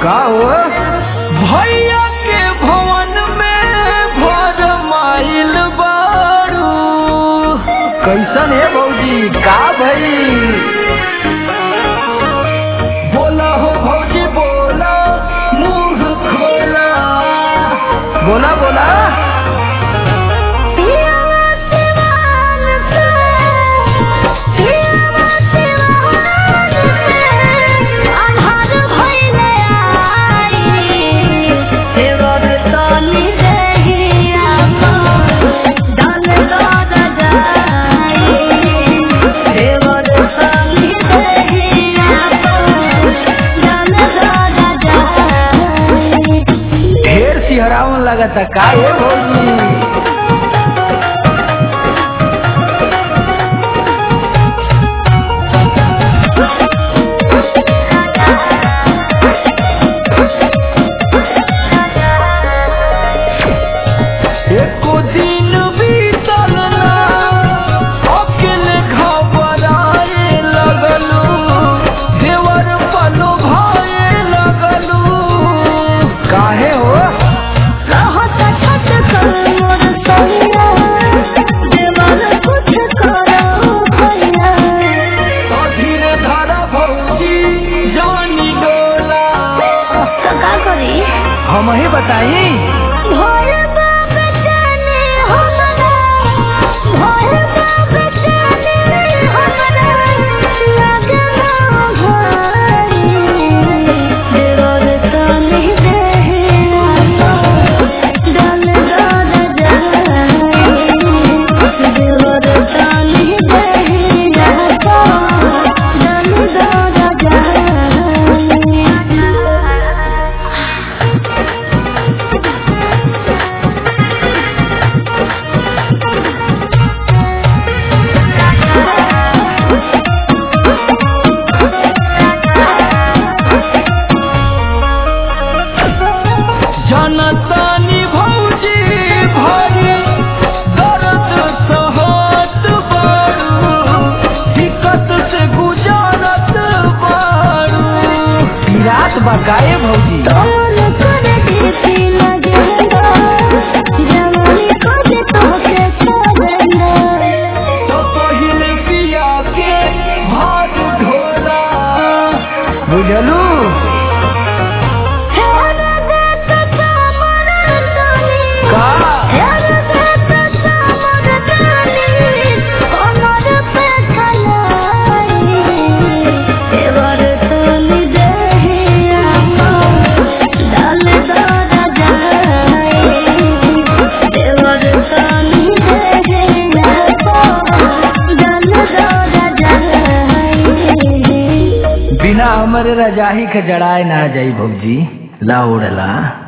का हो भैया के भवन में भर माइल बारू। कैसन है भौजी का भई? बोला हो भौजी बोला, मुंह खोला, बोला बोला। सिहरावन लगता का ये भौजी? एको दिन बीतल ना अकेले घबराए लगलू, देवर पलो भाए लगलू। काहे हो? हम ही बताई जनतानी भौजी भाई दर्द सहत बारू, दिक्कत से गुजारत बारू। रात बकाए भौजी तो पहले पिया के भात ढोला, बुझलू? बिना हमरे रजाही के जड़ाए ना जाई भौजी, ला उड़ला।